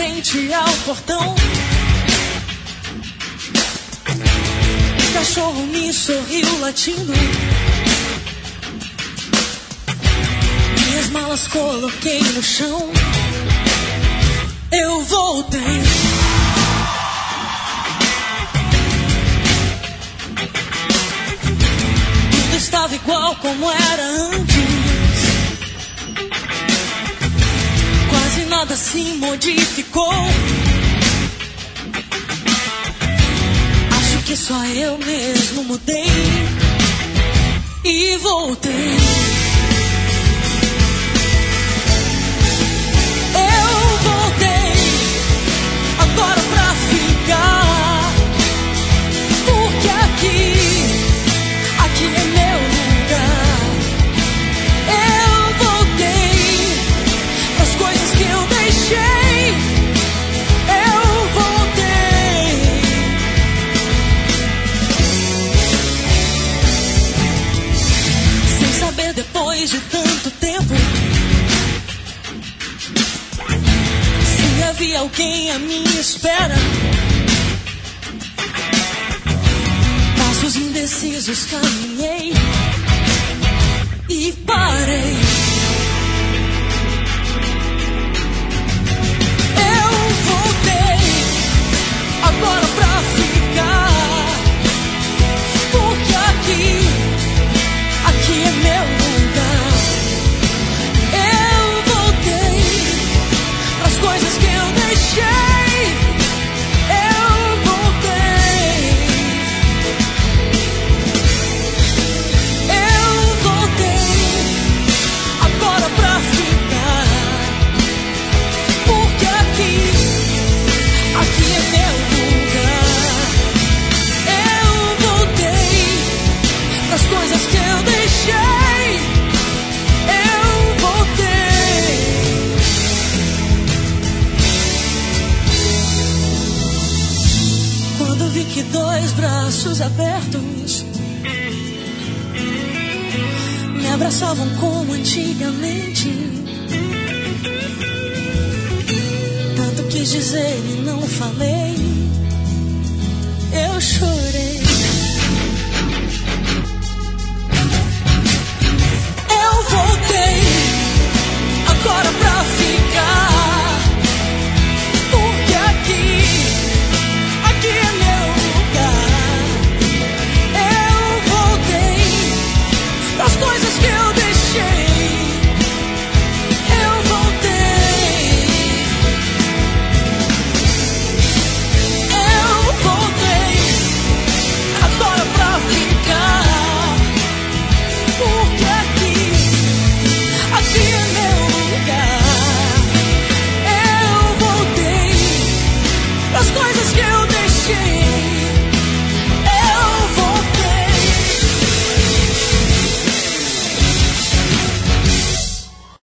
frente ao portão. O cachorro me sorriu latindo. Minhas malas coloquei no chão. Eu voltei. Tudo estava igual como era antes. Quase nada se modificou. Acho que só eu mesmo mudei e voltei. Eu voltei agora pra ficar, porque aqui é meu lugar. Eu voltei pras coisas que eu deixei. Eu voltei. Sem saber, depois de tanto tempo, se havia alguém à minha espera. Passos indecisos caminhei e parei. Eu voltei agora pra ficar, porque aqui é meu lugar. Eu voltei pras coisas que eu deixei. Eu voltei. Eu voltei agora pra ficar, porque aqui é meu lugar. Eu voltei pras coisas que eu deixei. Eu voltei. Quando vi que dois braços abertos me abraçavam como antigamente, tanto quis dizer e não falei, eu chorei. Eu voltei